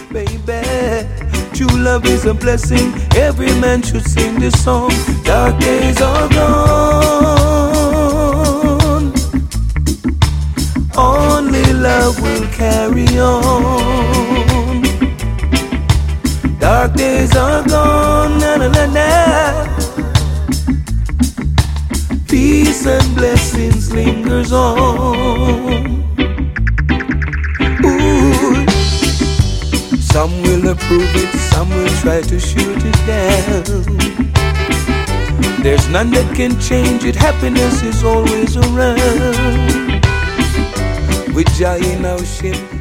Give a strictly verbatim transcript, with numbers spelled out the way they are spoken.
baby. True love is a blessing. Every man should sing this song. Dark days are gone. Only love will carry on. Dark days are gone. Na na na na. Peace and blessings lingers on. Ooh. Some will approve it, some will try to shoot it down. There's none that can change it. Happiness is always around. With Jah in our ship,